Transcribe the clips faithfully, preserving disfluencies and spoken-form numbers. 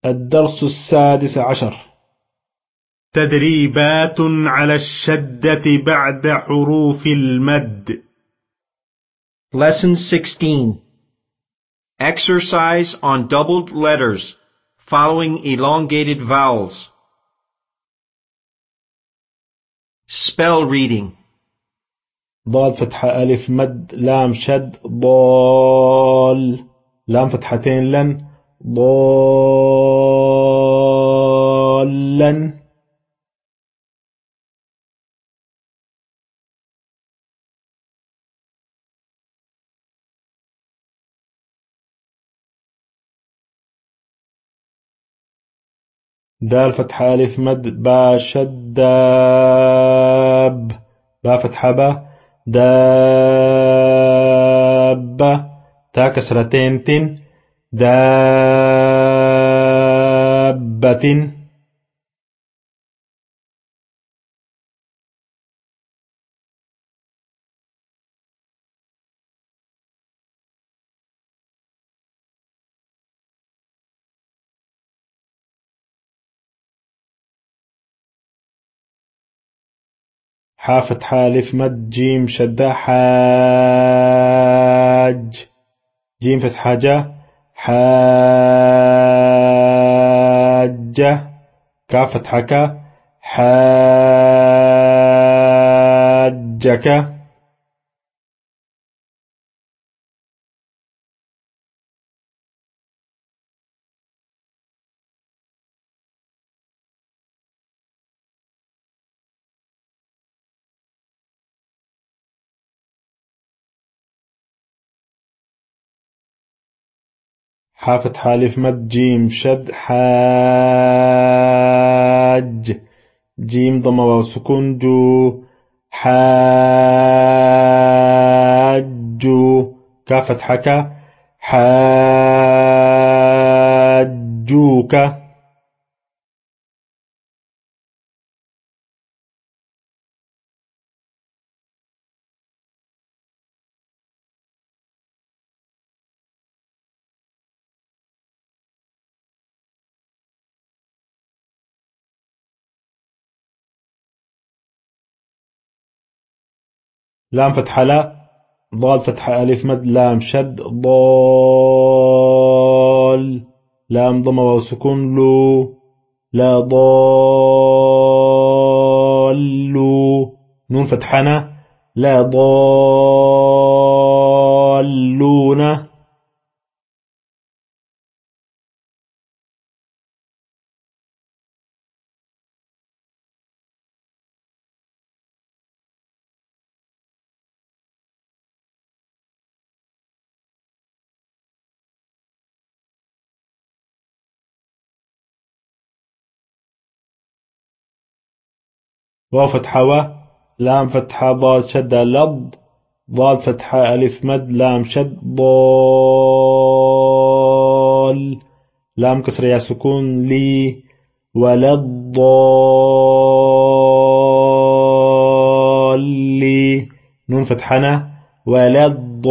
الدرس السادس عشر. تدريبات على الشدة بعد حروف المد. Lesson sixteen. Exercise on doubled letters following elongated vowels. Spell reading. ضاد فتحة ألف مد لام شد ضال لام فتحتين لن ضالا. دال فتحة ألف مد با شد داب با فتحة با دابة تا كسرتين تن دابة. حا فتحة ألف مد جيم شدة حاج جيم فتحة جا حاجة كاف فتحة كا حاجك. حا فتحة ألف مد جيم شد حاج جيم ضمة واو سكون جو حاجو كاف فتحة كا حاجوك. لام فتحة لا ضاد فتحة ألف مد لام شد ضال لام ضمة واو سكون لو لا ضالو نون فتحنا لا ضالون. واو فتحة و لام فتحة ضاد شدة لض ضاد فتحة ألف مد لام شد ضال لام كسر يا سكون لي ولا الضالي نون فتحنا ولا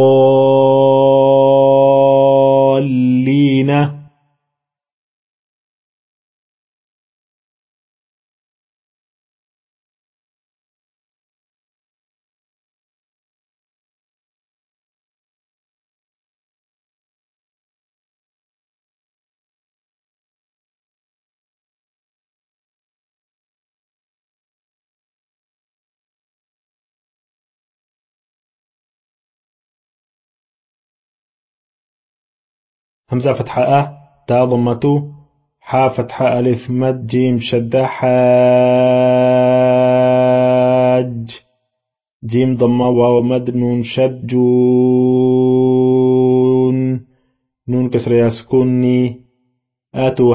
الضالين. همزة فتحة أ تا ضمته حا فتحة ألف مد جيم شدة حاج جيم ضمة واو مد نون شد جون نون كسر يا سكوني أتو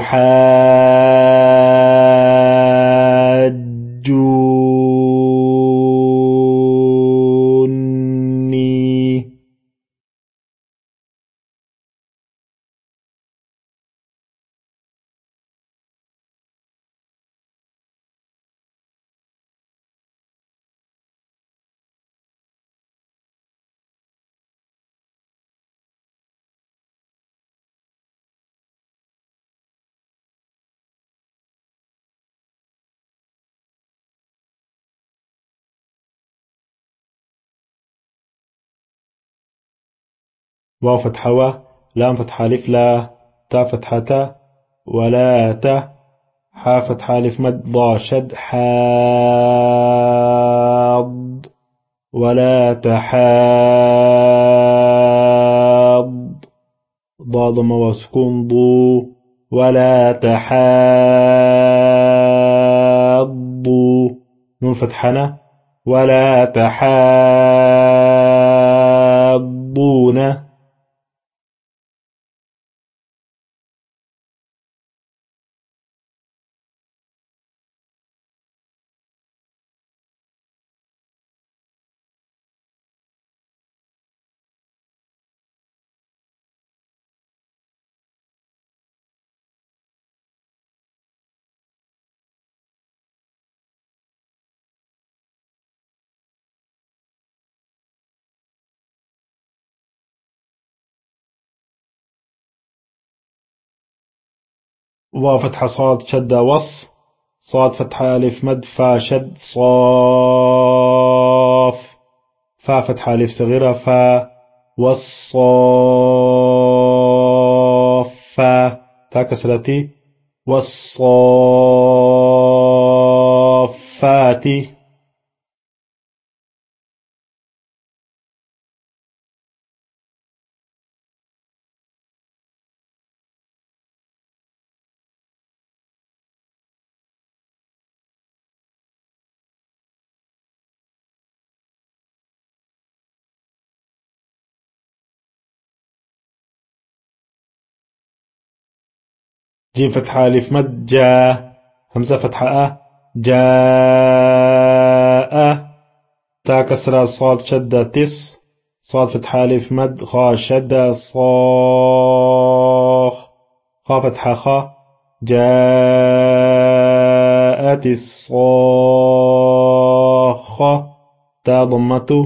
حاجوني. واو فتحة و لام فتحة ألف لا تا فتحة تا ولا تا حا فتحة ألف مد ضا شد حاض ولا تحاض ضاد وسكون ضو ولا تحاضوا نون فتحنا ولا تحاضون واو فتحة صاد شدة وص صاد فتحة ألف مد فا شد صاف فا فتحة ألف صغيرة فا والصافة تا كسرتي والصافات جيم فتحة ألف مد جا همزة فتحة أ جاء تا كسرة صاد شدة تس صاد فتحة ألف مد خا شدة صاخ خا فتحة خا جاءت الصاخة تا ضمته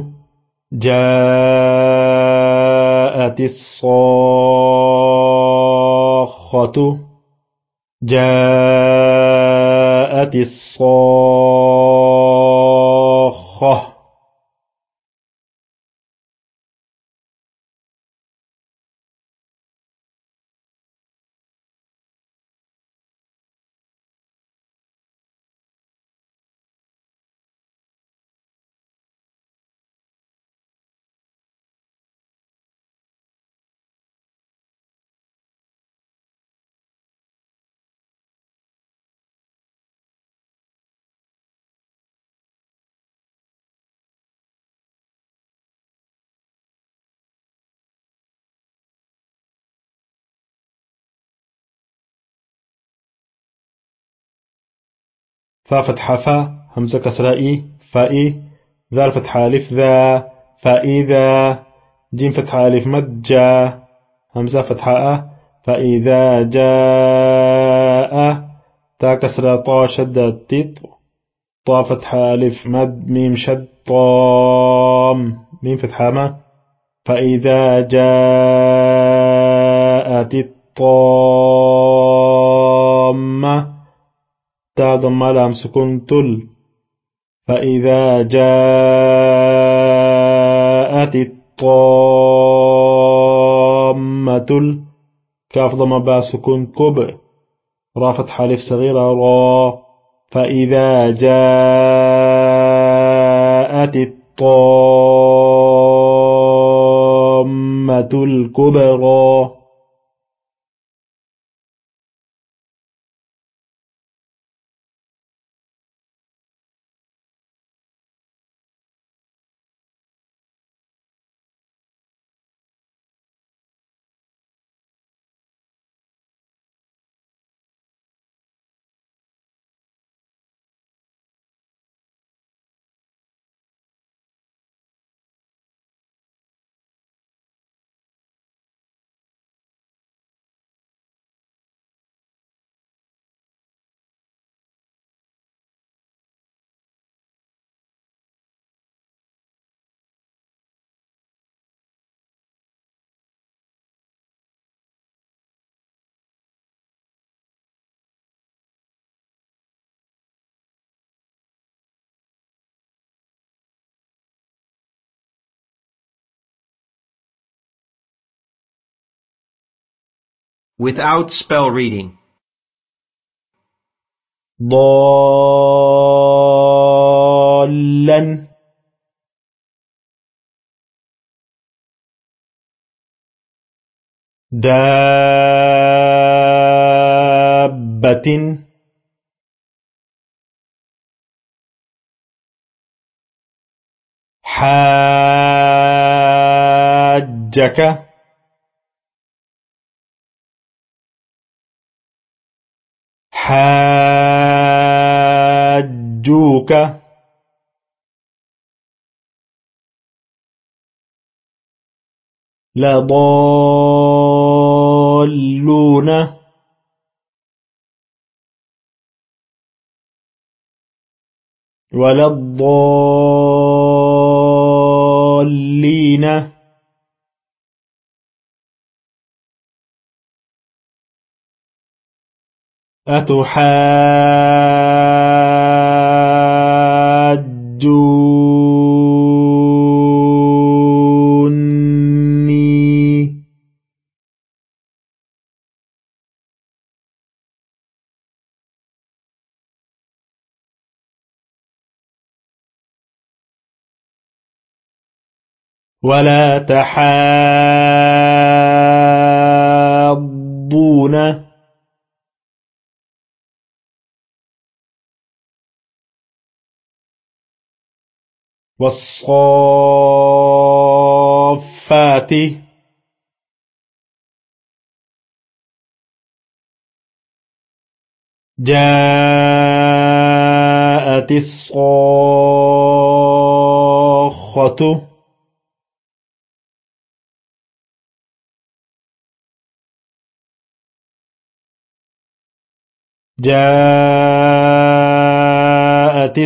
جاءت الصاخة جاءت الصاخة فا فتحة فا همزة كسرة إي فإي ذال فتحة ألف ذا فإذا جيم فتحة ألف مد جا همزة فتحة أ فإذا جاء تا كسرة طا شدة تيت طا فتحة ألف مد ميم شد طام ميم فتحة ما فإذا جاءت الطامة تا ضم لام سكون تل فإذا جاءت الطامة كاف ضم با سكون كب را فتحة ألف صغيرة را فإذا جاءت الطامة الكبرى without spell reading. ضالا دابة حاجك حاجوك لضالون ولا الضالين أتحاجوني ولا تحاضون والصافات جاءت الصاخة جاءت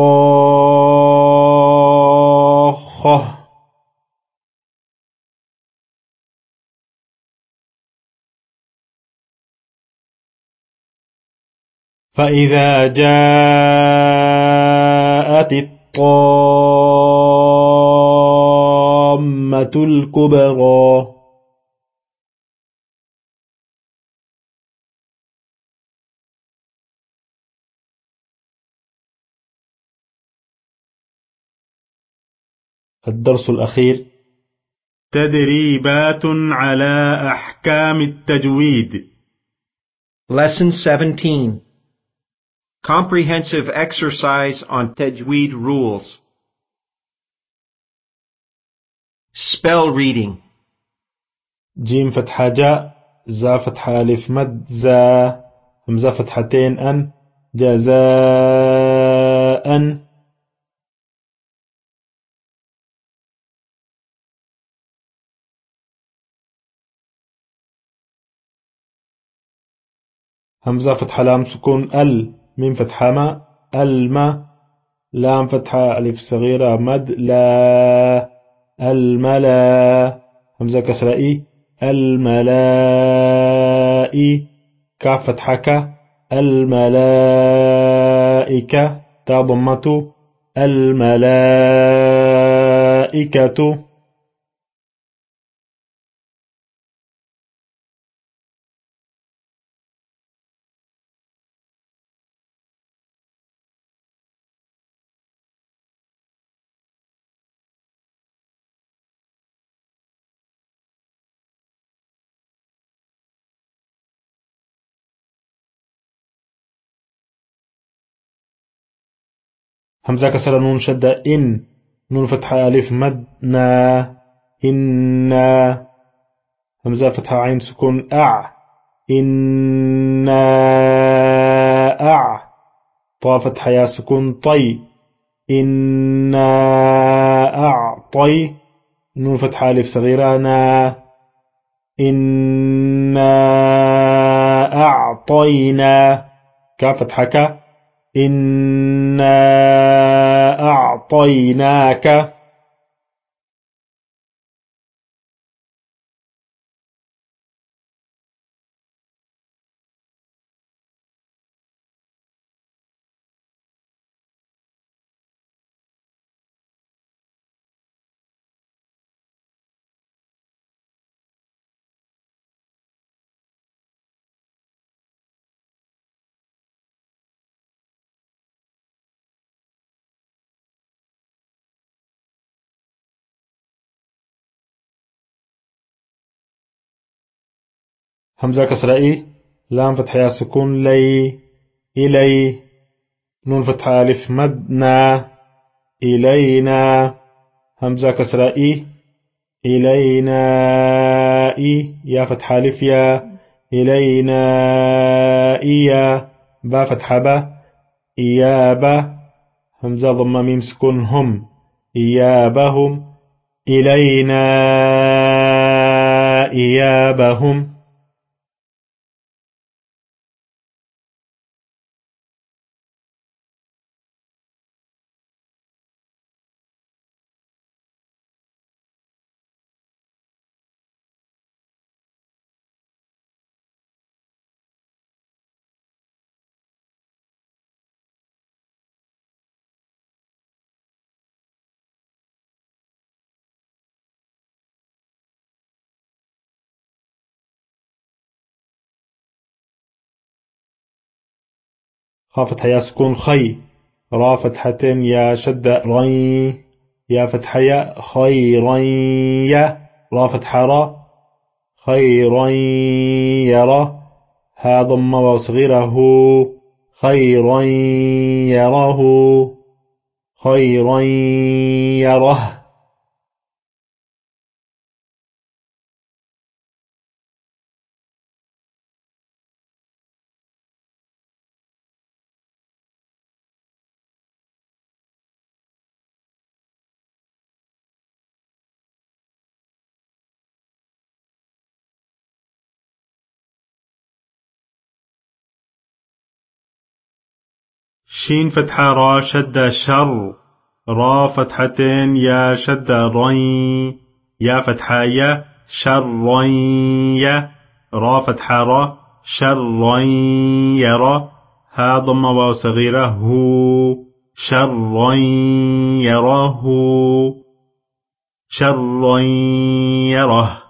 الصاخة فإذا جاءت الطامة الكبرى الدرس الأخير تدريبات على أحكام التجويد. Lesson seventeen. Comprehensive exercise on Tajweed rules. Spell reading. جيم فتحة جاء زا فتحة ألف مد زا همزة فتحتين أن جزاء همزة فتحة لام سكون ال ميم فتحة ما الما لام فتحة ألف صغيرة مد لا الملا همزة كسرة إي الملائي كاف فتحة ك الملائكة تا ضمة الملائكة همزة كسرة نون شدة إن نون فتحة ألف مد نا إنا همزة فتحة عين سكون أع إنا أع طا فتحة يا سكون طي إنا أعطي نون فتحة ألف صغيرة نا إنا أعطينا كاف فتحة ك إنا أعطيناك همزة كسرة إي لام فتحة يا سكون لي إلي نون فتحة ألف مدنا إلينا همزة كسرة إي إلينا إي يا فتحة ألف يا إلينا إيا با فتحة با إيابا همزة ضم ميم سكون هم إيابهم إلينا إيابهم خا فتحة يا سكون خي را فتحتين يا شد ري يا فتحة يا خيري يا را فتحة را خيري يرى ها ضم وصغيره خيرا يره خيرا يره شين فتحة را شدة شر را فتحتين يا شدة ري يا فتحة يا شري يا را فتحة را شري يرى ها ضم واو صغيرة هو شري يراه شري يره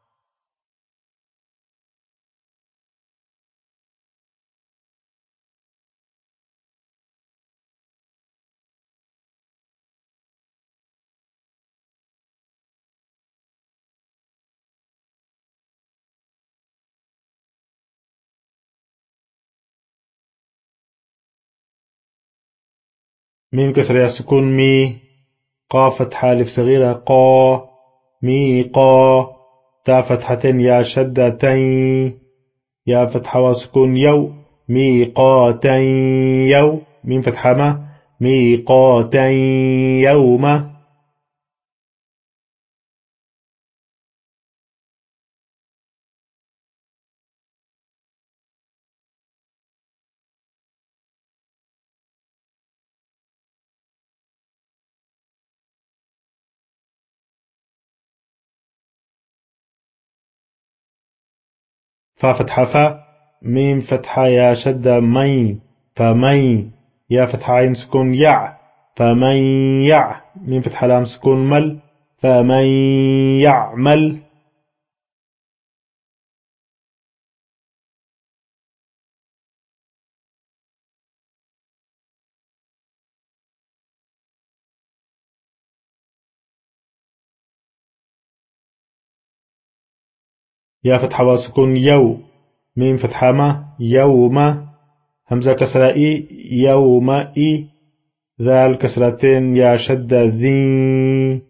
ميم كسر يا سكون مي قا فتحة ألف صغيرة قا مي قا تا فتحتين يا شدة تين يا فتحة وسكون يو ميقاتين يو ميم فتحة ما ميقاتين يوم فا فتحة فا ميم فتحة يا شدة مي فمي يا فتحة عين سكون يع فمن يع ميم فتحة لام سكون مل فمن يعمل يا فتحة وسكون يو ميم فتحة ما يوم همزة كسرة إي يوم إي ذال كسرتين يا شدة ذي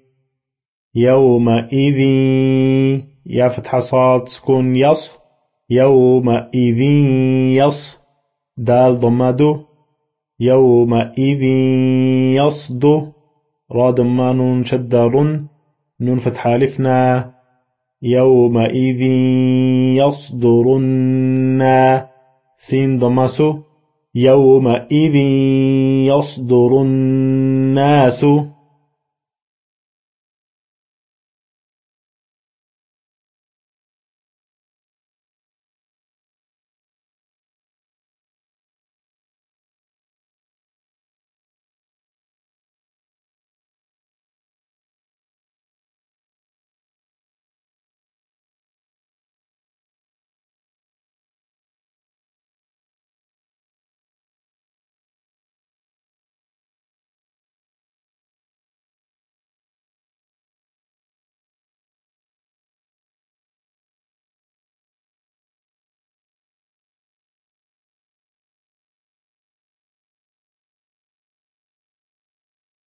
يومئذ يا فتحة صاد سكون يص يومئذ يص دال ضمادو يومئذ يصدو را ضمة نون شدة رن نون فتحة ألفنا يومئذ يصدرن سين ضماسو يومئذ يصدر الناس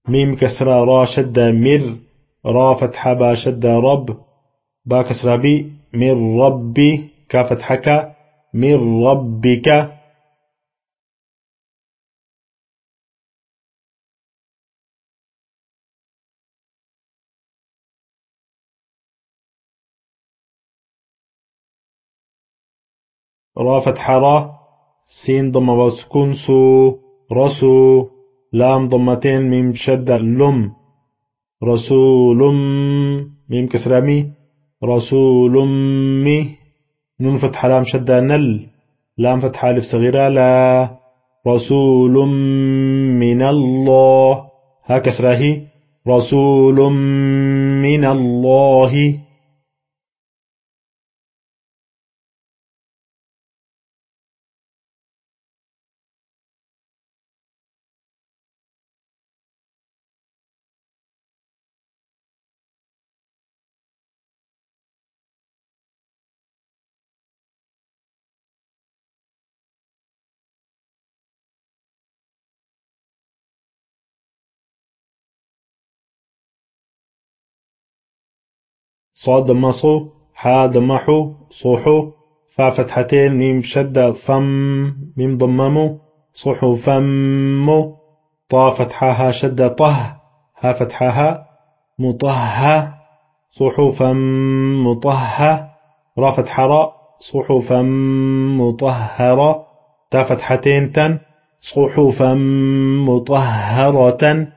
ميم كسرة را شدة مر، را فتحة با شدة رب، با كسرة بي من ربي، كا فتحك من ربك. را فتحة را، سين ضمة وسكون سو رسو، لام ضمتين ميم شدة لم، رسول ميم كسرة مي رسول مي، نون فتحة لام شدة نل، لام فتحة ألف صغيرة لا، رسول من الله، ها كسرة هي رسول من الله. صاد ضمة صو، حا ضمة حو صوحو، فا فتحتين ميم شدة ثم، ميم ضممو صوحو فمو، طا فتحها شدة طه، ها فتحها مطهة صوحو فم مطهة، را فتحة را صوحو فم مطهرة، تا فتحتين تن صوحو فم مطهرة.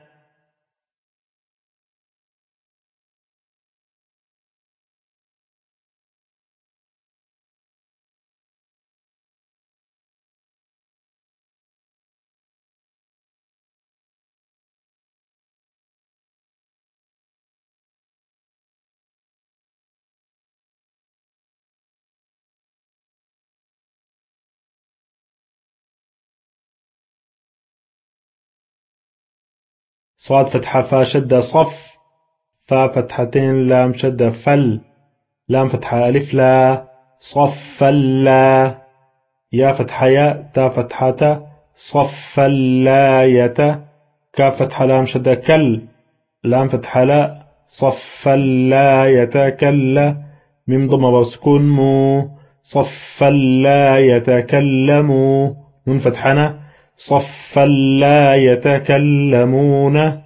صاد فتحة فا شدة صف، فا فتحتين لام شدة فل، لام فتحة ألف لا صف لا، يا فتحة يا، تا فتحة صف لا يتا، كا فتحة لام شدة كل، لام فتحة لا صف لا يتكلم، ميم ضمة وسكون مو صف لا يتكلموا، نون فتحنا صف لا يتكلمون.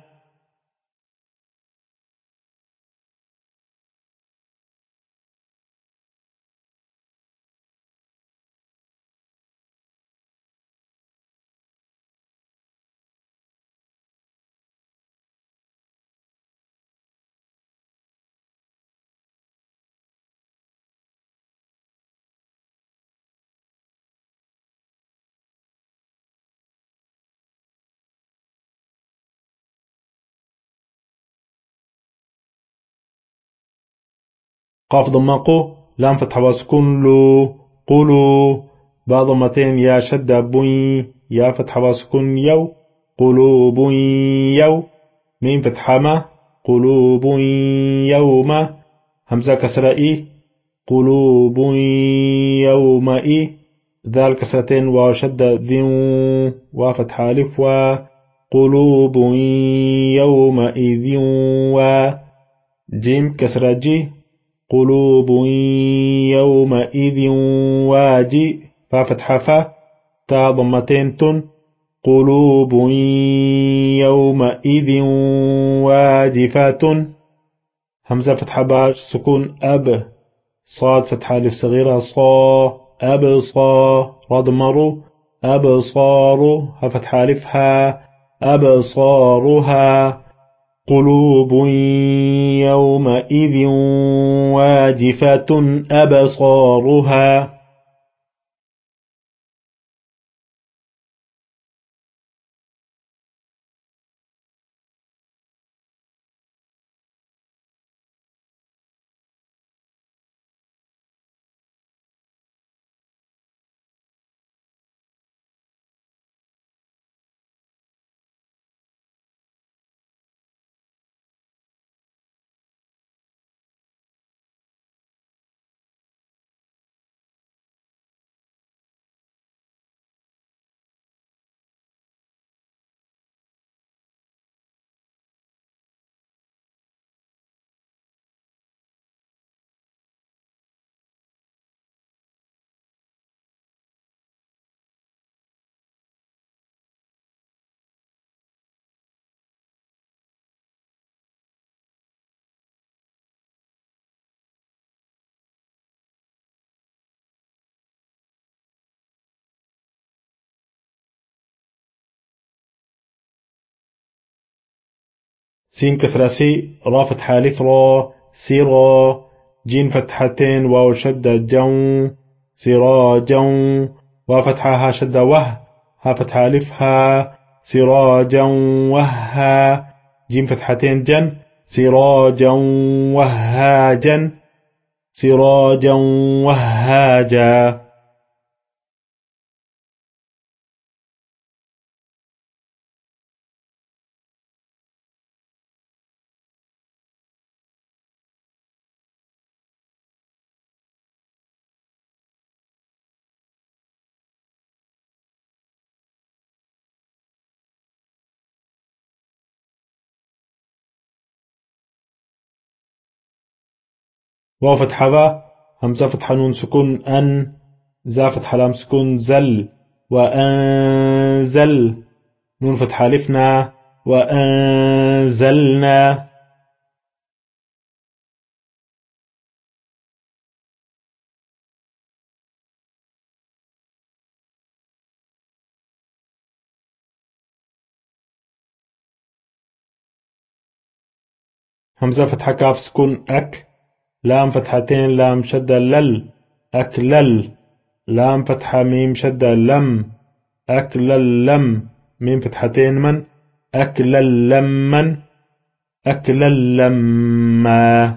قاف ضمة قو، لام فتحة وسكون لو قولوا، با ضمتين يا شدة بوي، يا فتحة وسكون يو قلوب يو، ميم فتحة ما قلوب يوم، همزة كسرة إي قلوب يومئذ، ذال كسرتين وشدة ذو، وفتحة ألف و، قلوب يومئذ و، جيم كسرة جي قلوب يومئذ واجي، فا فتحة فا، تا ضمتين تن قلوب يومئذ واجفة، همزة فتحة با سكون أب، صاد فتحة ألف صغيرة صا أبصا، را ضمرو أبصارو، ها فتحة ألف ها أبصارها، قلوب يومئذ واجفة أبصارها. سين كسرة سي، را فتحة ألف را، سيرا. جين فتحتين واو شدة جو، سراجا. وفتحة ها شدة وه، ها فتحة ألف ها، سراجا وها. جيم فتحتين جن، سراجا وهاجا، سراجا وهاجا. واو فتحة ذا، همزة فتحة نون سكون أن، زا فتحة لام سكون زل، وأنزل. نون فتحة لفنا، وأنزلنا. همزة فتحة كاف سكون أك، لام فتحتين لام شدة لل، أكلل. لام فتحة ميم شدة لم، أكلل لم. ميم فتحتين من، أكلل لمن، أكلل لما.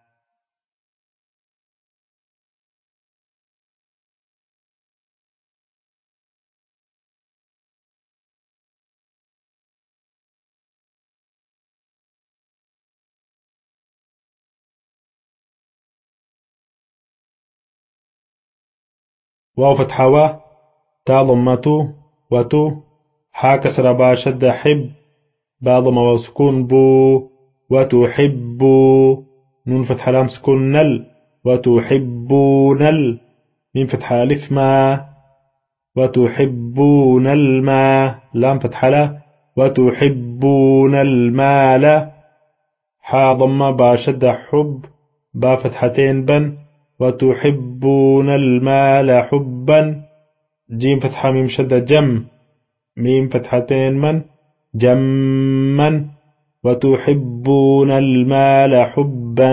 واو فتحة و، تا ضمتو وتو. حا كسر با شدة حب، با ضم وسكون بو، وتحبوا. نون فتحة لام سكون نل، وتحبون ال. ميم فتحة ألف ما، وتحبون الماء. لام فتحة لا، وتحبون المال. حا ضم با شدة حب، با فتحتين بن، وتحبون المال حبا. جيم فتحة ميم شدة جم، ميم فتحتين من، جما. وتحبون المال حبا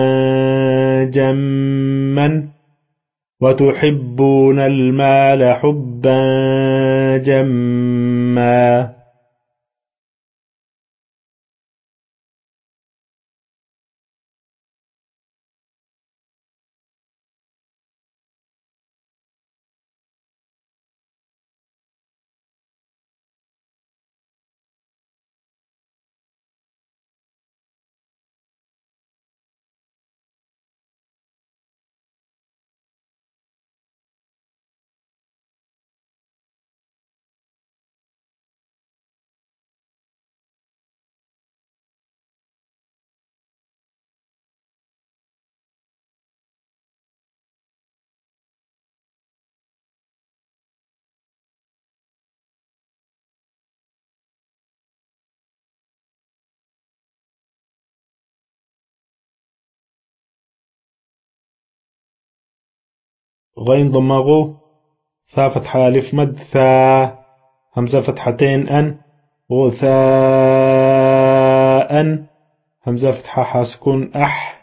جما، وتحبون المال حبا جما. غين ضمغو، ثا فتحة ألف مد ثا. همزة فتحتين أن، غثاء. همزة فتحة حاسكون أح،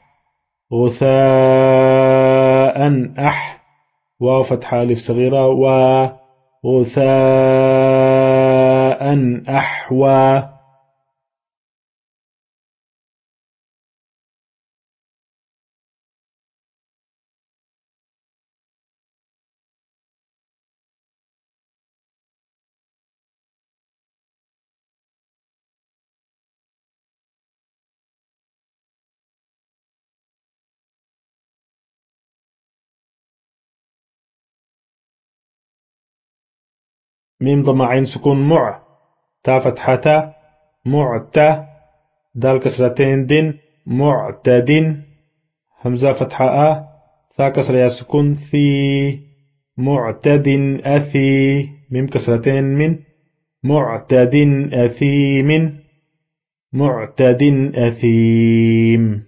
غثاء أح. واو فتحة ألف صغيرة و، غثاء أحوى. ميم ضم عين سكون مع، تا فتحة معتة. دال كسرتين دن، معتد. همزة فتحة أ، ثا كسر يا سكون ثي، معتد أثي. ميم كسرتين من، معتد أثيم، معتد أثيم.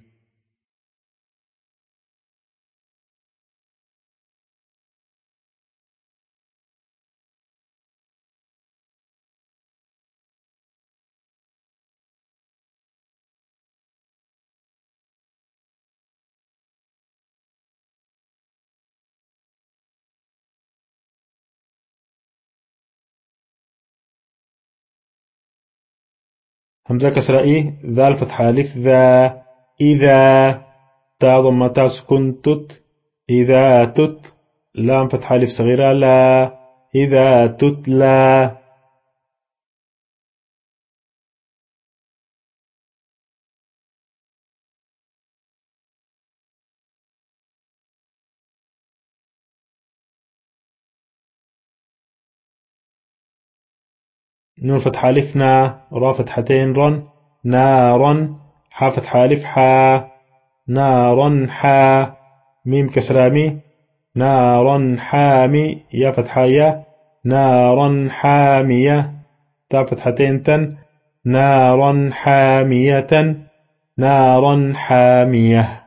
همزة كسرة إي ذال فتحة ألف ذا إذا تا ضمة تا سكون تت إذا تت لام فتحة ألف صغيرة لا إذا تتلى نون فتحة ألف نا را فتحتين رن نارا حا فتحة ألف حا نارا حا ميم كسرة مي نارا حامي يا فتحة يا نارا حامية تا فتحتين تن نارا حامية نارا حامية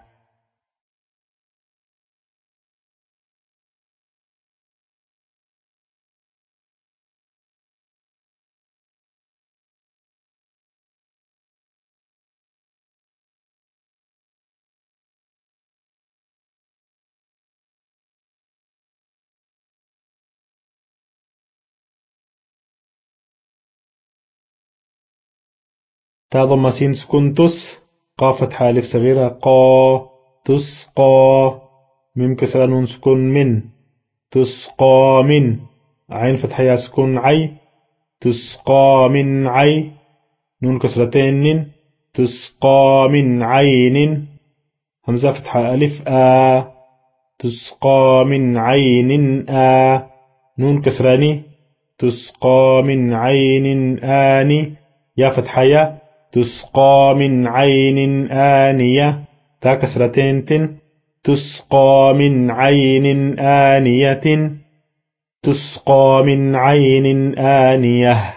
تا ضم سين سكون تس قا فتحة ألف صغيرة قا تسقى ميم كسرة نون سكون من تسقى من عين فتحة يا سكون عي تسقى من عي نون كسرتين نن تسقى من عين همزة فتحة ألف آ تسقى من عين آ نون كسراني تسقى من عين آني يا فتحة يا تسقى من عين آنية تا كسرتين تن تسقى من عين آنية تسقى من عين آنية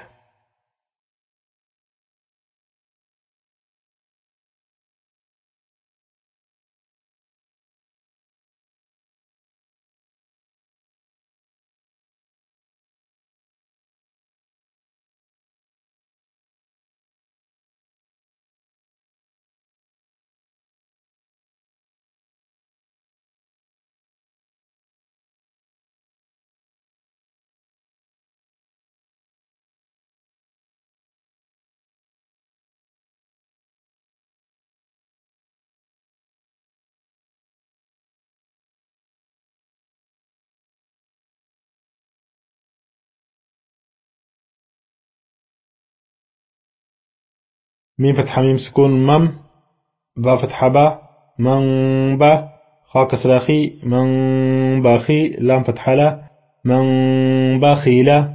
ميم فتحة ميم سكون مم با فتحة با من با خا كسرة خي من باخي لام فتحة لا من بخيل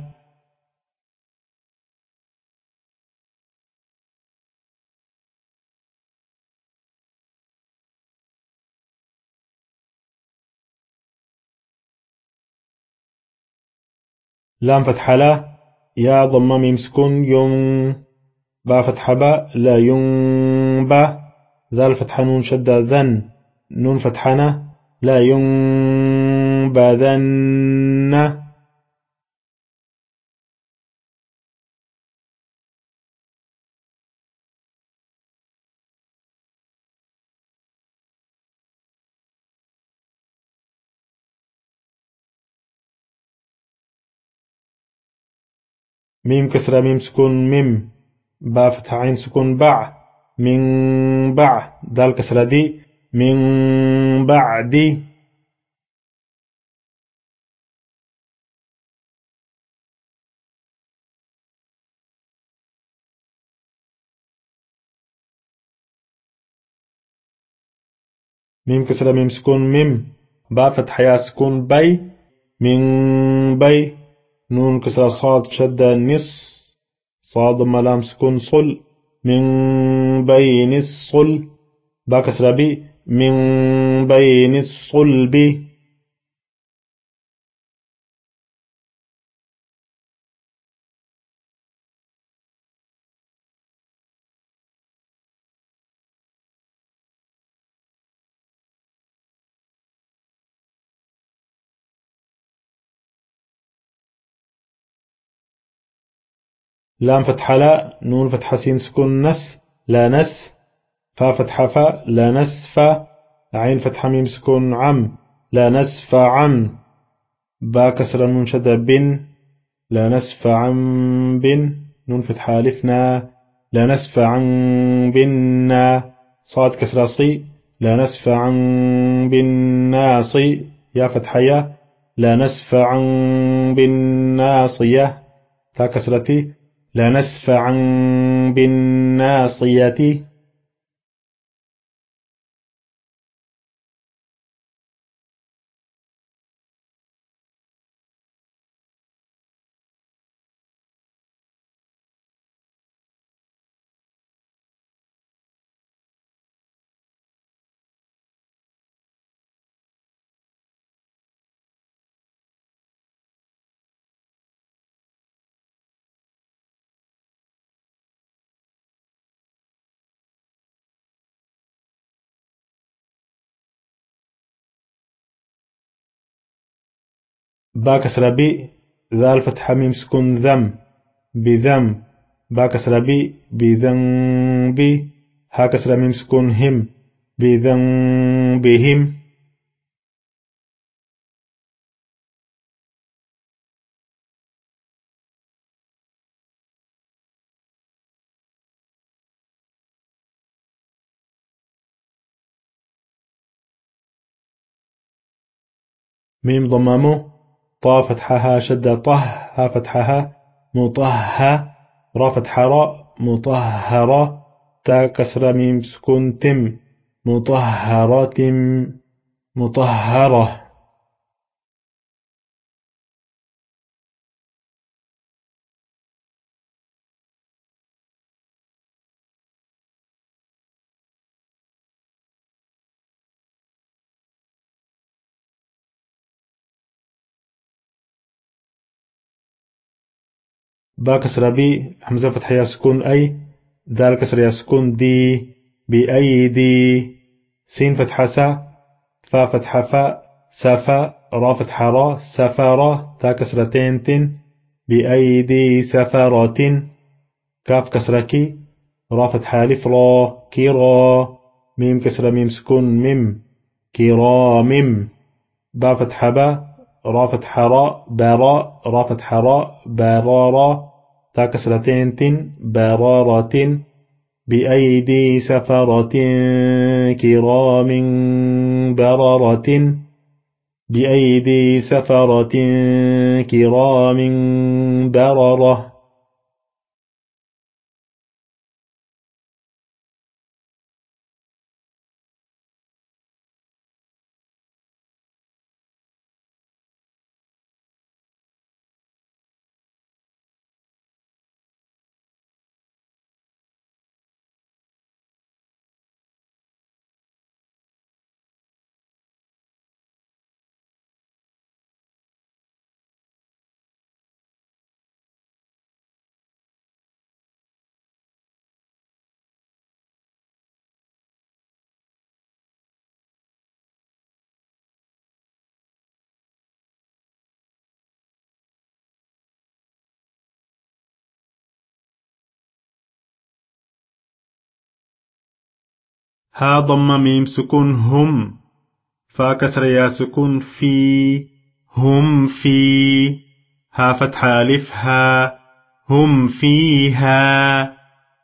لام فتحة لا يا ضم ميم سكون يون با فتحة با لا ينبا ذال فتحة نون شدة ذن نون فتحنا لا ينبذن ميم كسرة ميم سكون ميم با فتحة عين سكون بع من بع دال كسرة دي من بعد ميم كسرة ميم سكون ميم با فتحة يا سكون بي من بي نون كسرة صاد شدة نص صاد ملام سكون صل من بين الصل با كسرة بي من بين الصلب لام فتحة لا نون فتحة سين سكون نس لا نس فا فتحة فا لا نسف عين فتحة ميم سكون عم لا نسف عم با كسرة نون شدة بن لا نسف عم بن نون فتحة ألفنا لنسفعا بالنا صاد كسر صي لنسفعا بالناصي يا فتحة يا لنسفعا بالناصية تا كسرتي لنسفعا بالناصية با كسر بي ذال فتحة ميم سكون ذم بذم با كسر بي بذنبي ها كسر ميم سكون هم بذنبهم ميم ضمامو طا فتحها شدة طه ها فتحها مطهة را فتحة را مطهرة تا كسر ميم سكون تم مطهرة مطهرة با كسر بي همزة فتحة سكون أي دال كسر يسكن دي بأيدي سين فتحة سا فا فتحة فا سفا را فتحة را سفارة تا كسرتين تن بأيدي سفرة كاف كسركي را فتحة ألف را كرا ميم كسر ميم سكون ميم كرام با فتحة با را فتحة را برا را فتحة را برارا تا كسرتين تن برارة بأيدي سفرة كرام بررة بأيدي سفرة كرام بررة ها ضم ميم سكون هم فا كسر يا سكون في هم في ها فتحة ألف ها هم فيها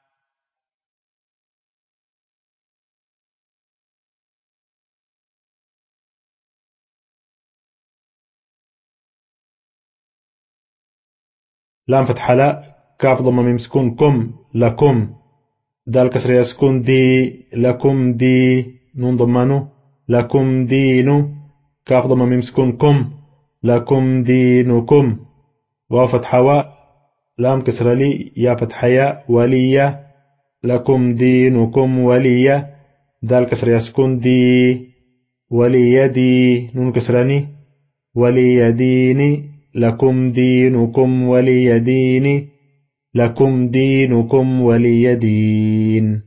لام فتحة لا كاف ضم ميم سكون كم لكم دال كسر يسكن دي لكم دي نون ضمانو لكم دينو كاف ضم ميم سكون كم لكم دينكم واو فتحة و لام كسر لي يا فتحة يا ولية لكم دينكم ولية دال كسر يسكن دي ولي دي نون كسراني ولي ديني لكم دينكم ولي ديني لكم دينكم ولي دين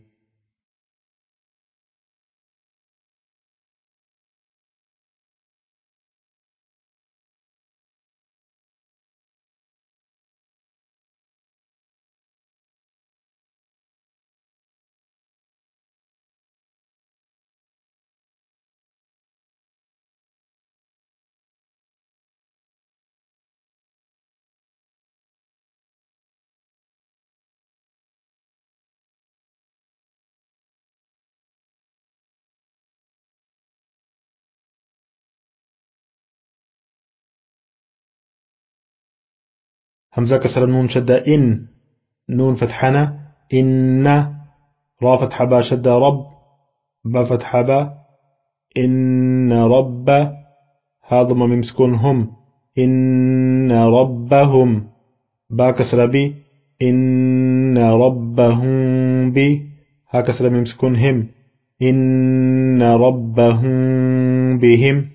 همزة كسر نون شدة إن نون فتحنا إن را فتحة با شدة رب با فتحة با إن رب هذا ما ميمسكون هم إن ربهم با كسر بي إن ربهم بي ها كسر ميمسكون هم إن ربهم بهم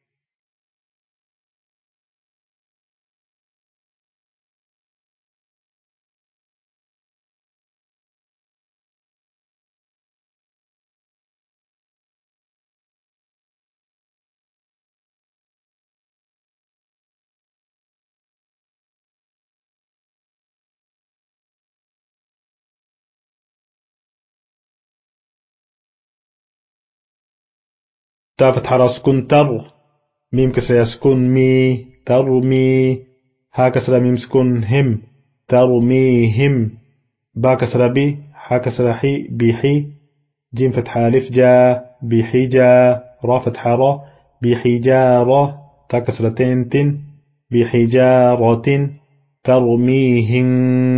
تا فتحة را سكون تر ميم كسر يسكن مي ترمي ها كسر ميم سكون هم ترميهم با كسر بي ها كسر حي بحي جيم فتحة ألف جا بحجا را فتحة را بحجارة تا كسرتين تن بحجارة ترميهم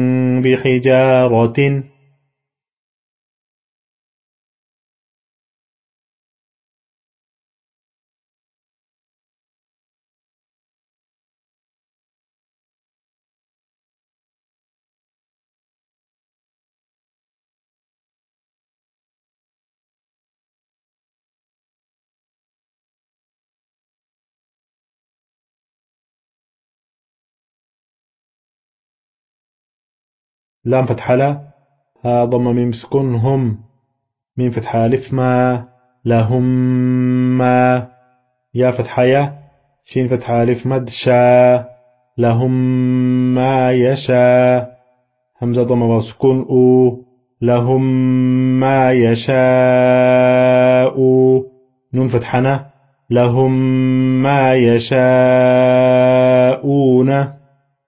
بحجارة لام فتحة لا ها ضم ميم سكون هم ميم فتحة ألف ما لهم ما يا فتحة يا شين فتحة ألف مد شا لهم ما يشا همزة ضم وسكون أو لهم ما يشاء نون فتحنا لهم ما يشاءون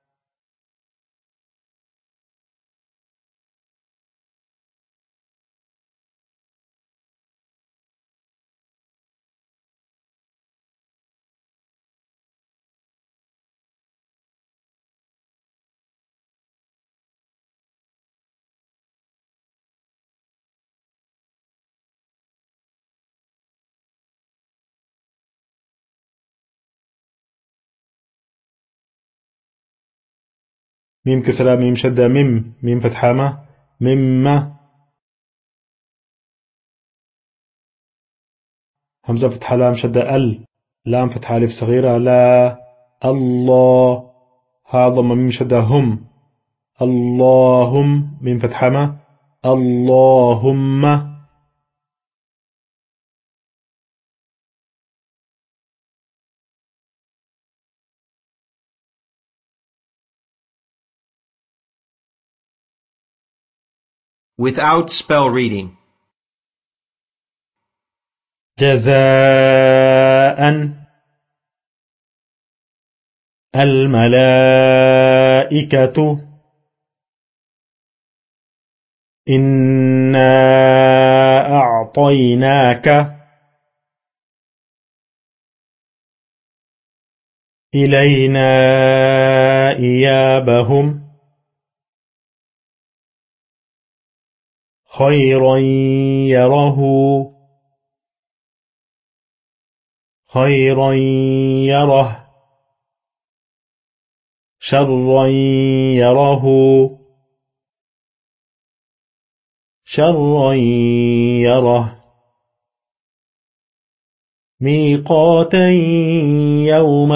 ميم كسرة ميم شدة ميم ميم فتحة ما مما همزة فتحة لام شدة ال لام فتحة ألف صغيرة لا الله ها ضم ميم شدة هم اللهم ميم فتحة ما اللهم Without spell reading. جزاء الملائكة إنا أعطيناك إلينا إيابهم خيرا يره خيرا يره شرا يره شرا يره ميقاتا يوم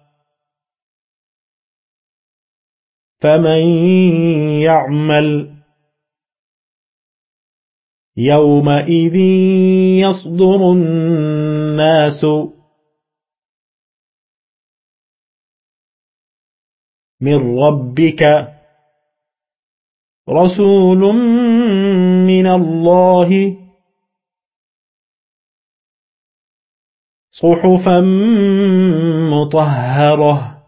فمن يعمل يومئذ يصدر الناس من ربك رسول من الله صحفا مطهرة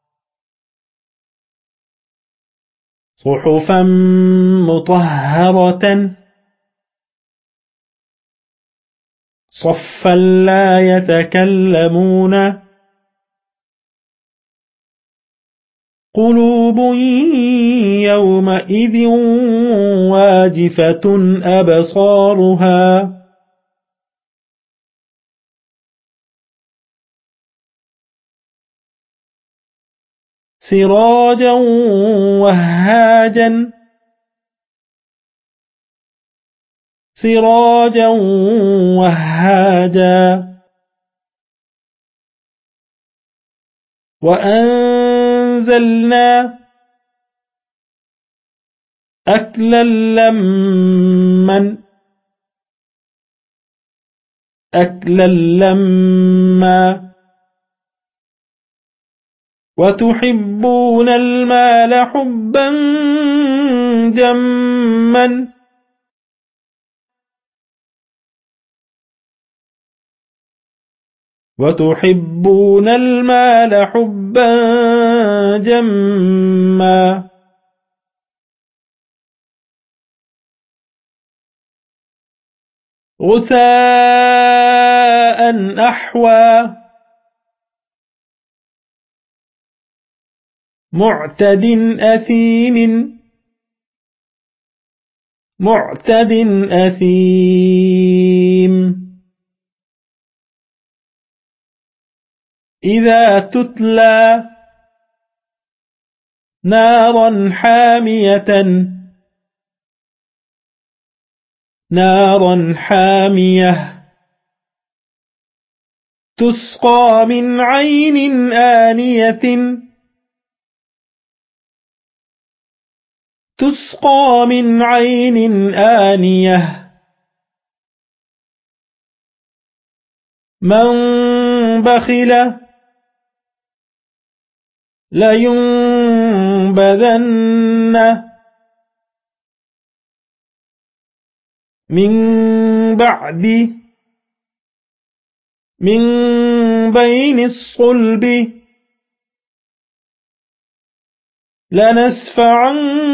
صحفا مطهرة صفا لا يتكلمون قلوب يومئذ واجفة أبصارها سراجا وهاجا سراجا وهاجا وأنزلنا أكلا لما أكلا لما وتحبون المال حبا جما وتحبون المال حبا جما غثاء أحوى معتد أثيم معتد أثيم إذا تتلى نارا حامية نارا حامية تسقى من عين آنية تسقى من عين آنية من بخل لينبذن من بعد من بين الصلب لنسفعا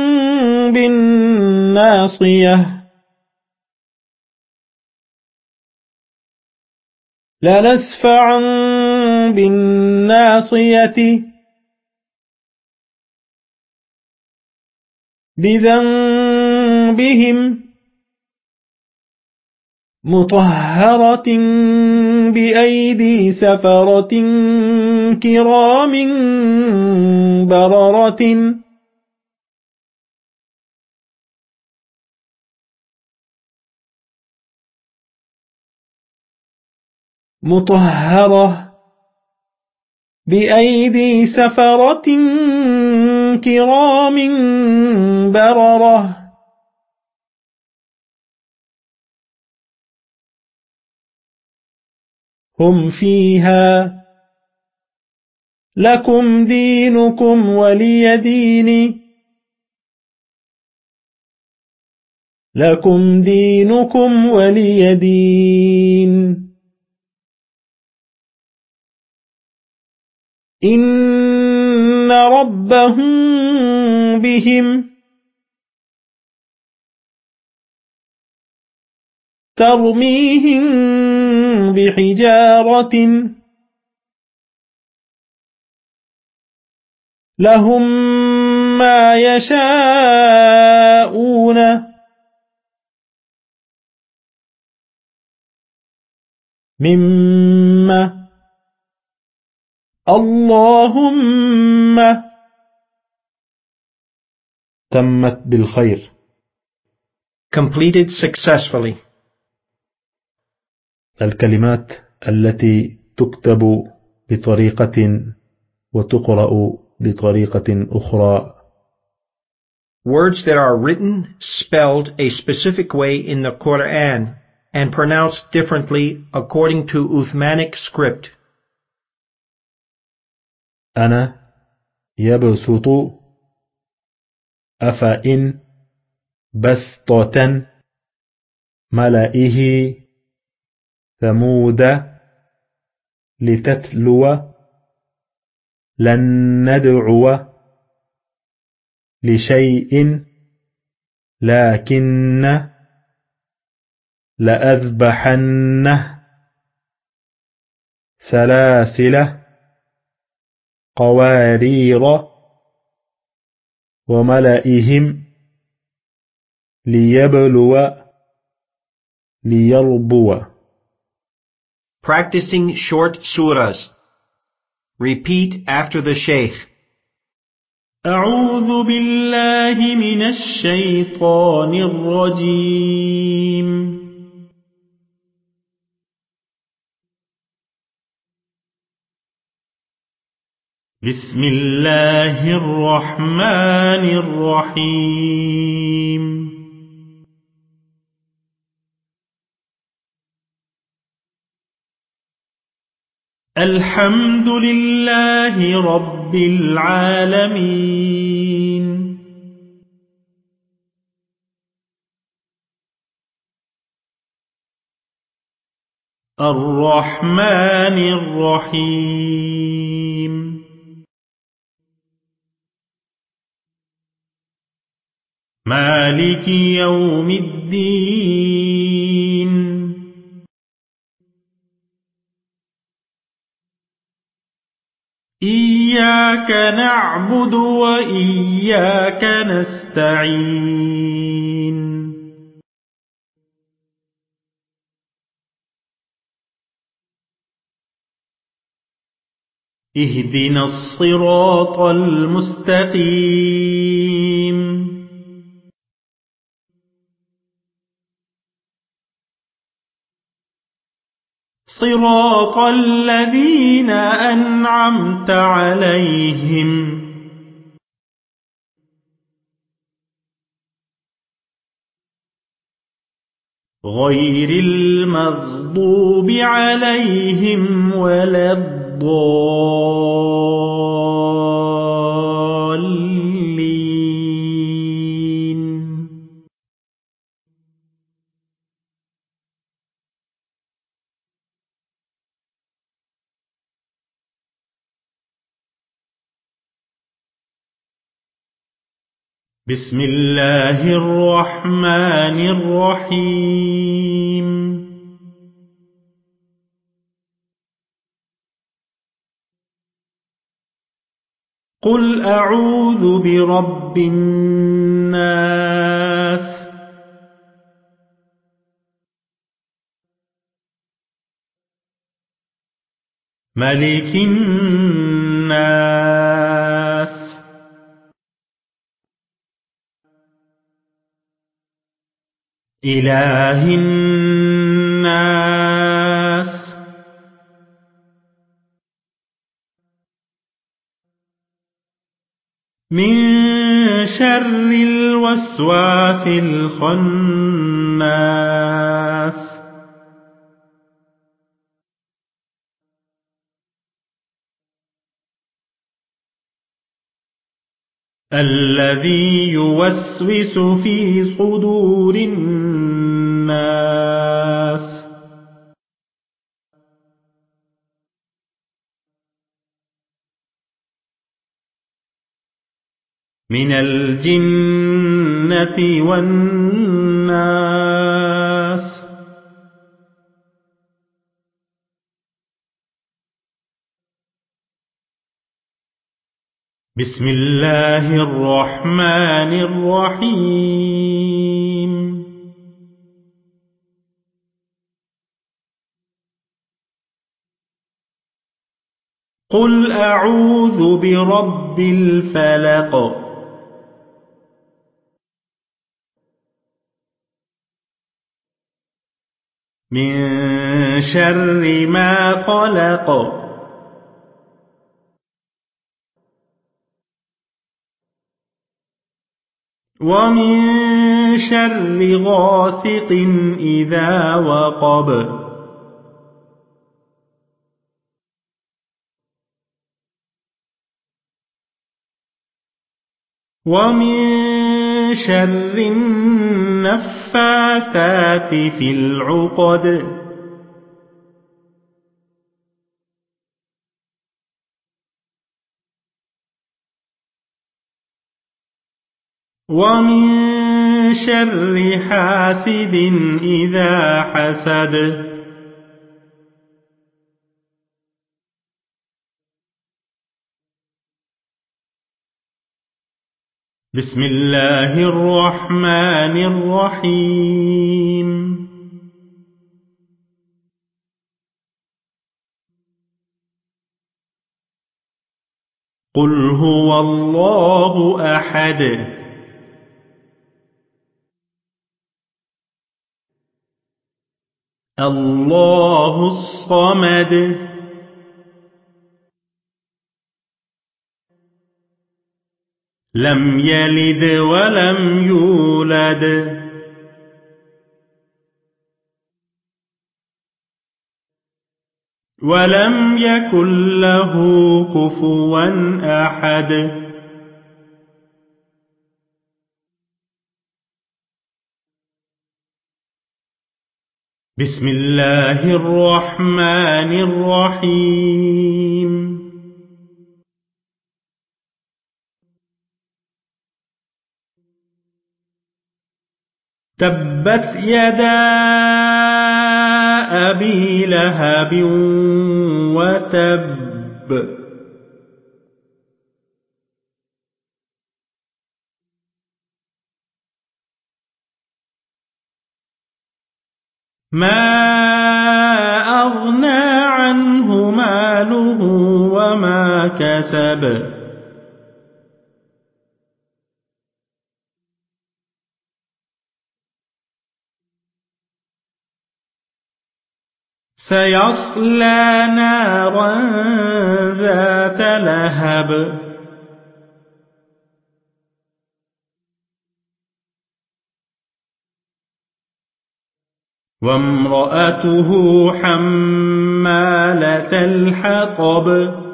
بالناصية لنسفعا بالناصية بذنبهم مطهرة بأيدي سفرة كرام بررة مطهرة بأيدي سفرة كرام بررة هم فيها لكم دينكم ولي دين لكم دينكم ولي دين إن ربهم بهم ترميهم بحجارة لهم ما يشاءون مما اللهم تمت بالخير. Completed successfully. الكلمات التي تكتب بطريقة وتقرأ بطريقة أخرى. Words that are written, spelled a specific way in the Quran and pronounced differently according to Uthmanic script. أنا يبسط أفإن بسطة ملئه ثمود لتتلو لن ندعو لشيء لكن لأذبحنه سلاسل قوارير وملئهم ليبلو ليربو. Practicing short surahs. Repeat after the Shaykh. أعوذ بالله من الشيطان الرجيم. بسم الله الرحمن الرحيم. الحمد لله رب العالمين. الرحمن الرحيم. مالك يوم الدين. إياك نعبد وإياك نستعين. اهدنا الصراط المستقيم. صراط الذين أنعمت عليهم غير المغضوب عليهم ولا الضالين. بسم الله الرحمن الرحيم. قل أعوذ برب الناس ملك الناس إله الناس من شر الوسواس الخناس الذي يوسوس في صدور الناس من الجنة والناس. بسم الله الرحمن الرحيم. قل أعوذ برب الفلق من شر ما خلق ومن شر غاسق إذا وقب ومن شر النفاثات في العقد ومن شر حاسد إذا حسد. بسم الله الرحمن الرحيم قل هو الله أحد الله الصمد لم يلد ولم يولد ولم يكن له كفوا أحد بسم الله الرحمن الرحيم تبت يدا أبي لهب وتب ما أغنى عنه ماله وما كسب سيصلى نارا ذات لهب وامرأته حمالة الحطب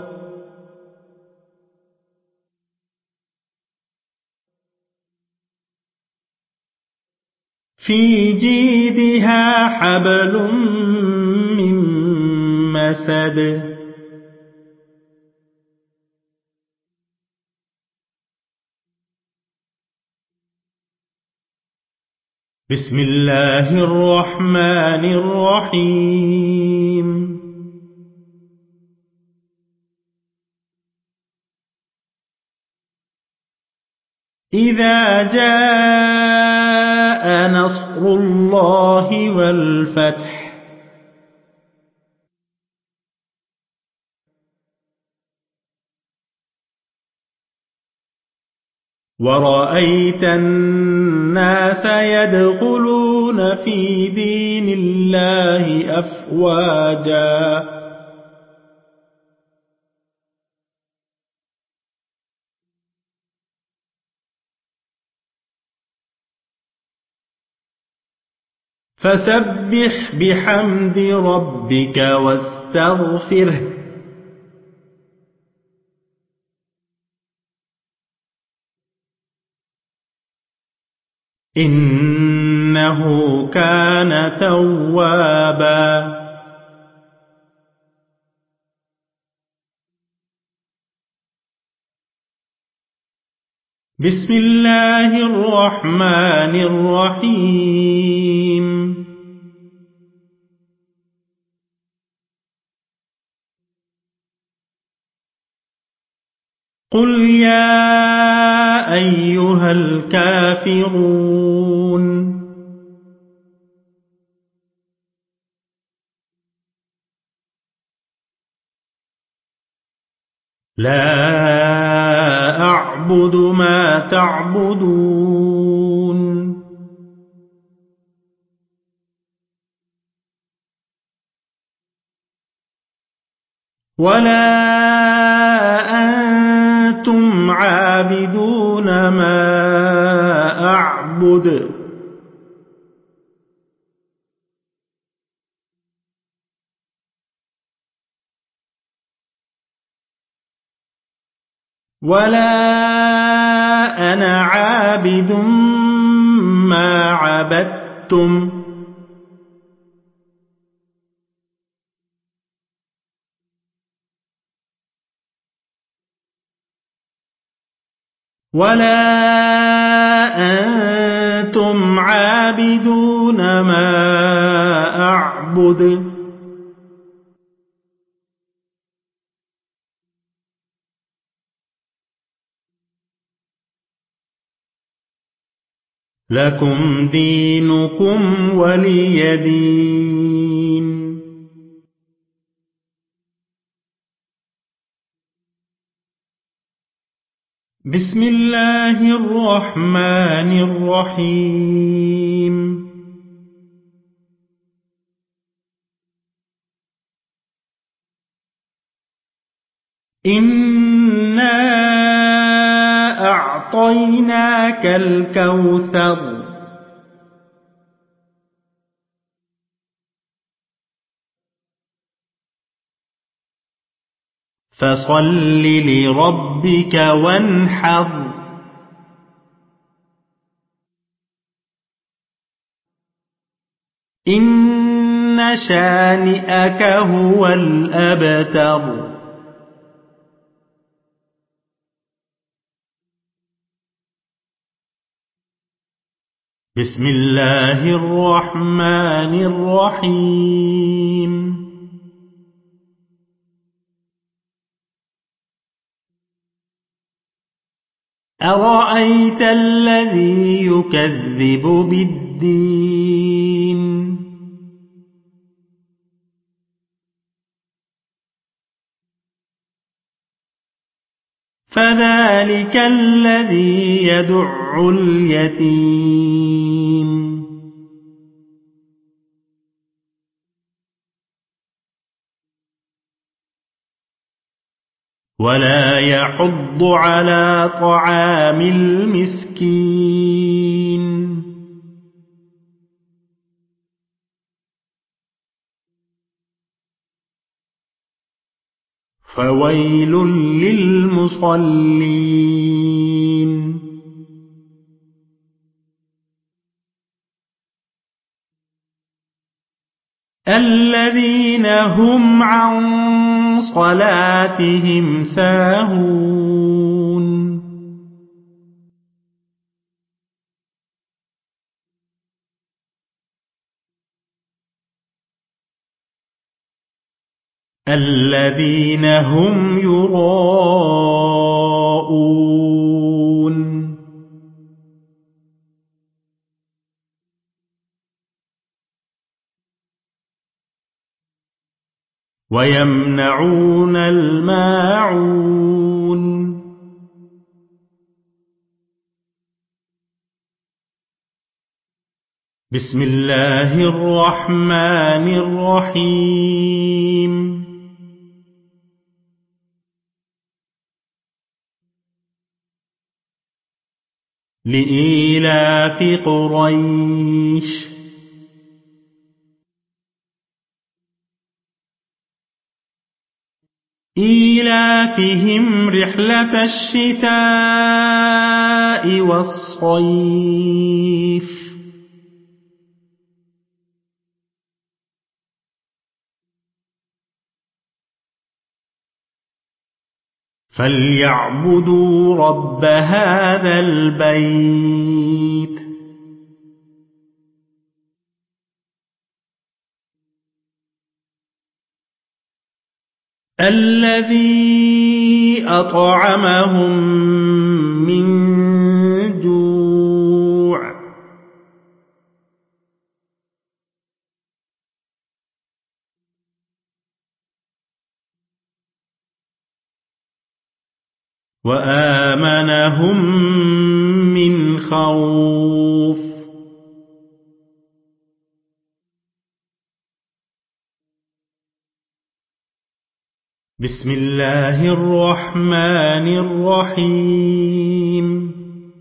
في جيدها حبل من مسد بسم الله الرحمن الرحيم إذا جاء نصر الله والفتح ورأيت الناس يدخلون في دين الله أفواجا فسبح بحمد ربك واستغفره إنه كان توابا بسم الله الرحمن الرحيم قل يا أيها الكافرون لا أعبد ما تعبدون ولا أنتم عابدون ما أعبد ولا أنا عابد ما عبدتم ولا أنتم عابدون ما أعبد لكم دينكم ولي دين. بسم الله الرحمن الرحيم. إنا أعطيناك الكوثر فصل لربك وانحر إن شانئك هو الأبتر. بسم الله الرحمن الرحيم. أرأيت الذي يكذب بالدين فذلك الذي يدع اليتيم ولا يحض على طعام المسكين فويل للمصلين الذين هم عن صلاتهم ساهون الذين هم يراءون ويمنعون الماعون بسم الله الرحمن الرحيم. لإيلاف قريش إيلافهم رحلة الشتاء والصيف فليعبدوا رب هذا البيت الذي أطعمهم من جوع وآمنهم من خوف. بسم الله الرحمن الرحيم.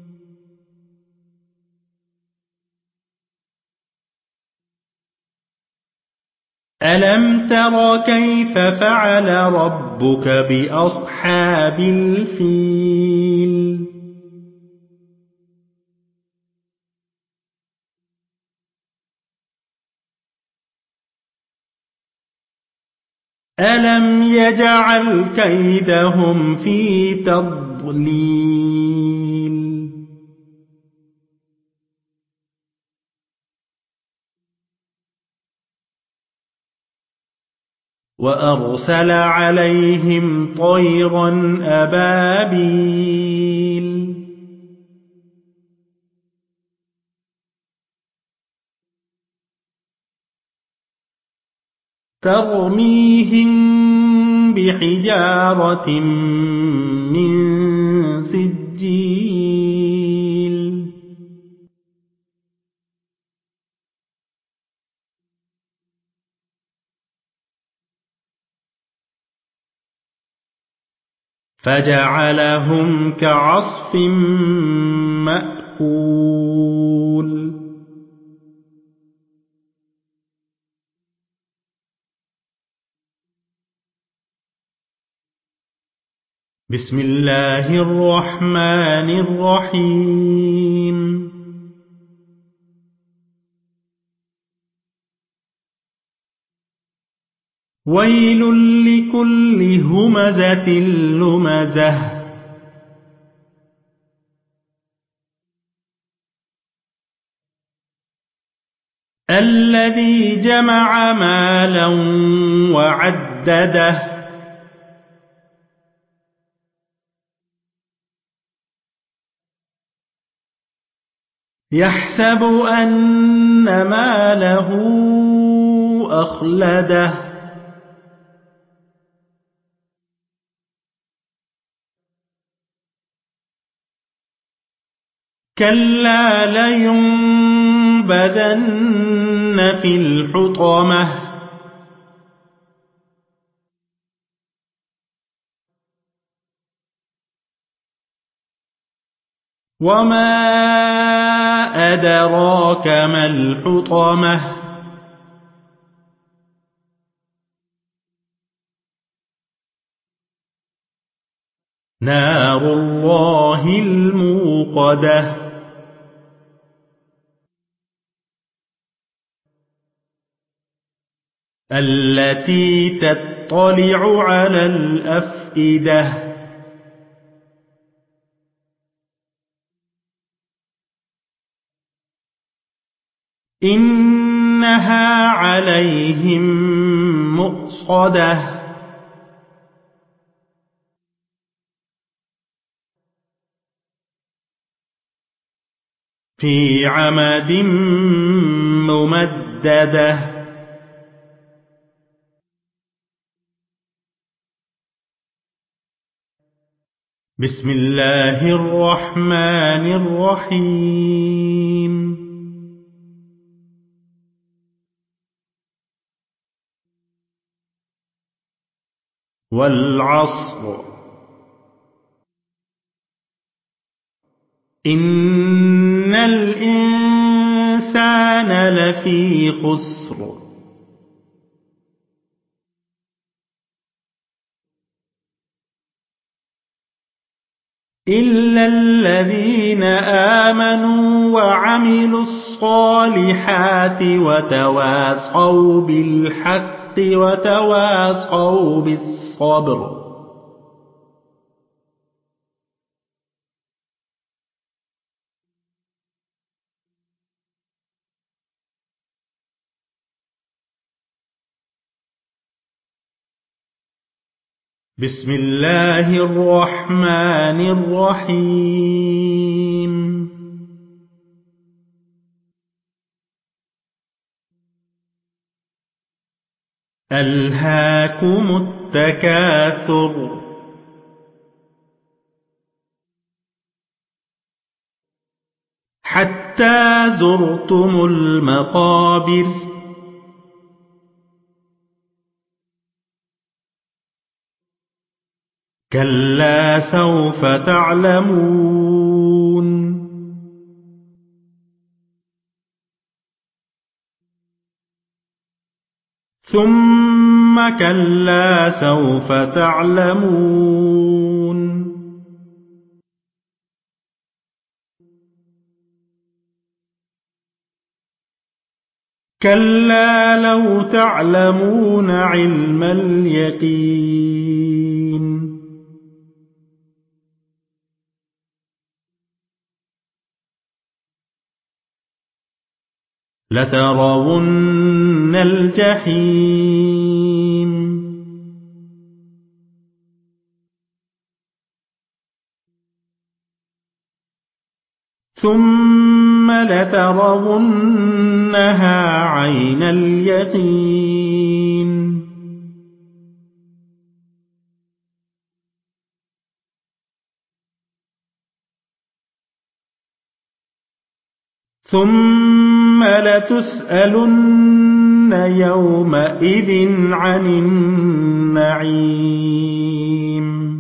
ألم تر كيف فعل ربك بأصحاب الفيل ألم يجعل كيدهم في تضليل وأرسل عليهم طيرا أبابيل ترميهم بحجارة من سجيل فجعلهم كعصف مأكول بسم الله الرحمن الرحيم ويل لكل همزة لمزة الذي جمع مالا وعدده يحسب أن ماله أخلده كلا لينبذن في الحطمة وما أدراك ما الحطمة نار الله الموقدة التي تطلع على الأفئدة إنها عليهم مؤصدة في عمد ممددة بسم الله الرحمن الرحيم والعصر إن الإنسان لفي خسر إلا الذين آمنوا وعملوا الصالحات وتواصوا بالحق وتواصوا بالصبر بسم الله الرحمن الرحيم ألهاكم التكاثر حتى زرتم المقابر كلا سوف تعلمون ثم كلا سوف تعلمون كلا لو تعلمون علم اليقين لترون الجحيم ثم لترونها عين اليقين ثم لتسألن يومئذ عن النعيم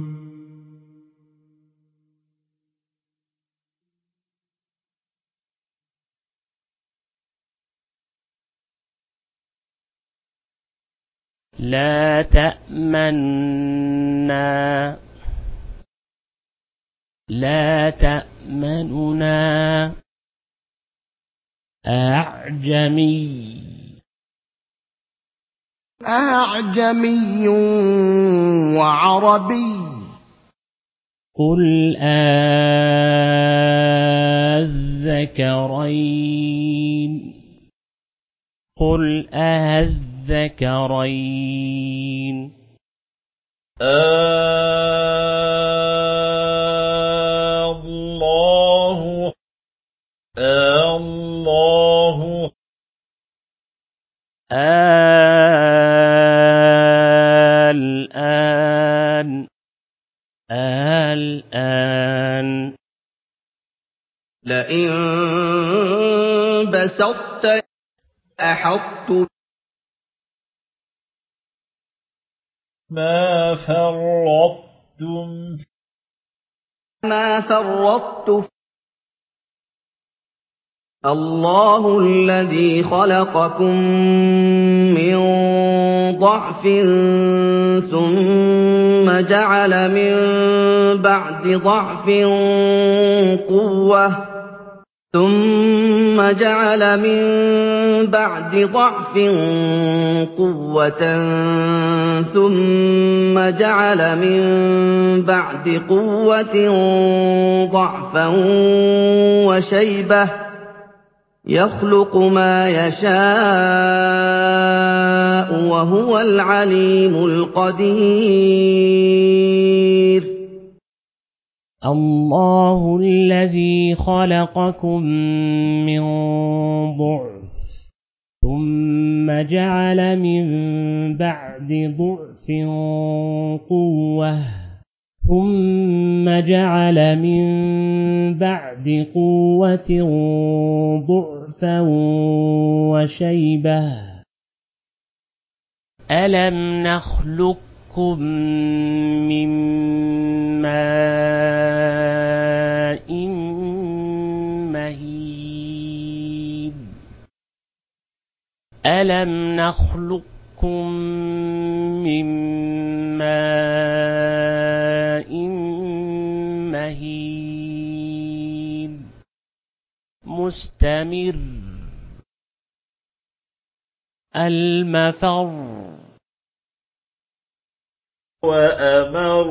لا تأمنا لا تأمننا أعجمي أعجمي وعربي قل أذكرين قل أذكرين الله الله الآن الآن لئن بسطت أحطت ما فرطتم ما فرطت الله الذي خلقكم من ضعف ثم جعل من بعد ضعف قوة ثم جعل من بعد ضعف قوة ثم جعل من بعد قوة ضعفا وشيبة يخلق ما يشاء وهو العليم القدير الله الذي خلقكم من ضعف ثم جعل من بعد ضعف قوة ثم جعل من بعد قوة ضعفا وشيبة ألم نخلقكم من ماء مهين ألم نخلقكم من ماء مهين مستمر المفر وأمر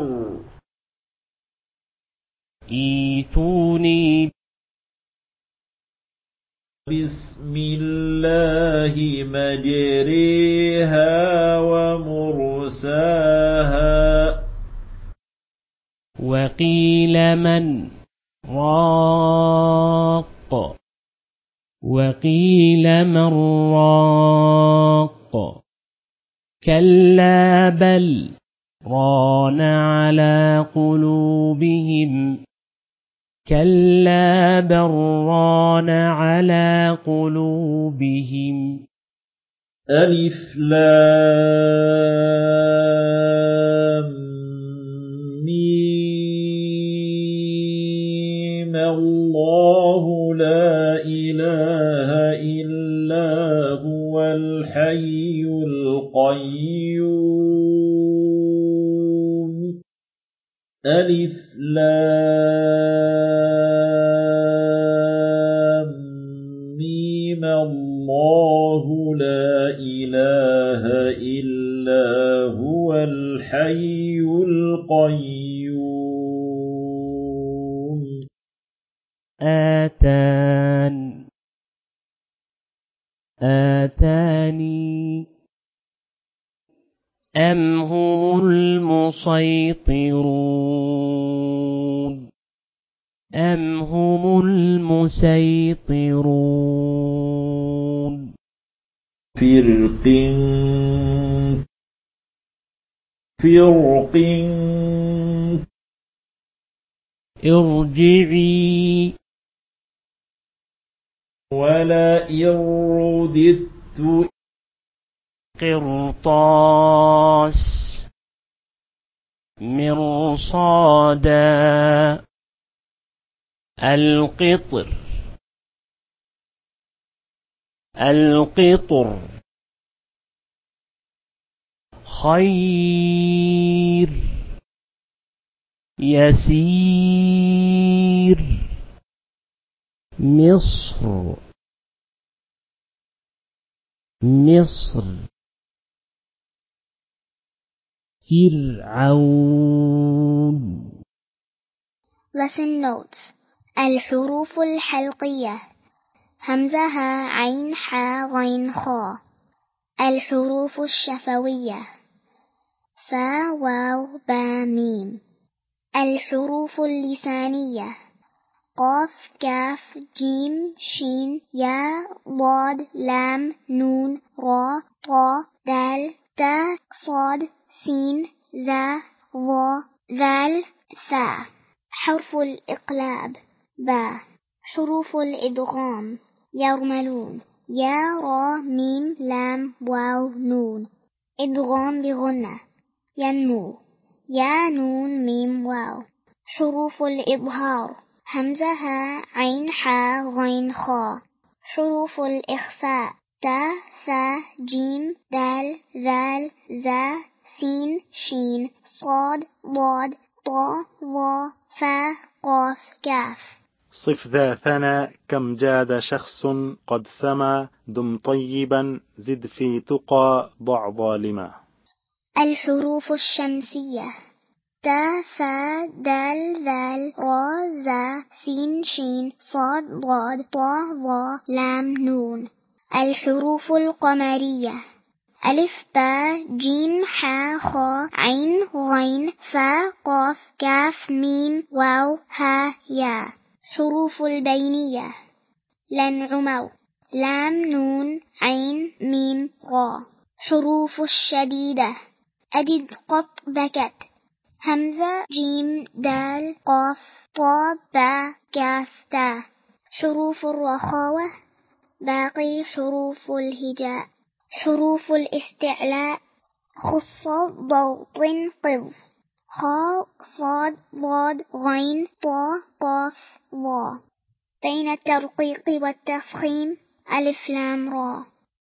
إيتوني بسم الله مجريها ومرساها وقيل من راق وقيل من راق كلا بل ران على قلوبهم كلا بل ران على قلوبهم ألف لام ميم الله لا إله إلا هو الحي القيوم ألف لام ميم الله لا إله إلا هو الحي القيوم آتان آتاني أم هم المسيطرون أم هم المسيطرون فرق فرق ارجعي ولئن رددت قرطاس مرصادا القطر القطر خير يسير مصر مصر فرعون. Lesson notes. الحروف الحلقية: همزة ها عين حا غين خا. الحروف الشفوية: فا واو با ميم. الحروف اللسانية: قاف كاف جيم شين يا ضاد لام نون را طا دال تا صاد سين زا ظا ذال ثا. حرف الإقلاب: با. حروف الإدغام: يرملون يا را ميم لام واو نون. إدغام بغنة: ينمو يا نون ميم واو. حروف الإظهار: همزة ها عين حا غين خا. حروف الإخفاء: تا ثا جيم دال ذال زا سين شين صاد ضاد طا ظا فا قاف كاف. صف ذا ثنا كم جاد شخص قد سما دم طيبا زد في تقى ضع ظالما. الحروف الشمسية: تا ثا دال ذال را زا سين شين صاد ضاد طا ظا لام نون. الحروف القمرية: ألف با جيم حا خا عين غين فا قاف كاف ميم واو ها يا. حروف البينية: لن عمو لام نون عين ميم را. حروف الشديدة: أجد قط بكت همزة جيم دال قاف طا با كاف تا. حروف الرخاوة: باقي حروف الهجاء. حروف الاستعلاء: خص ضغط قض خاء صاد ضاد غين طا قاف ظا. بين الترقيق والتفخيم: ألف لام را.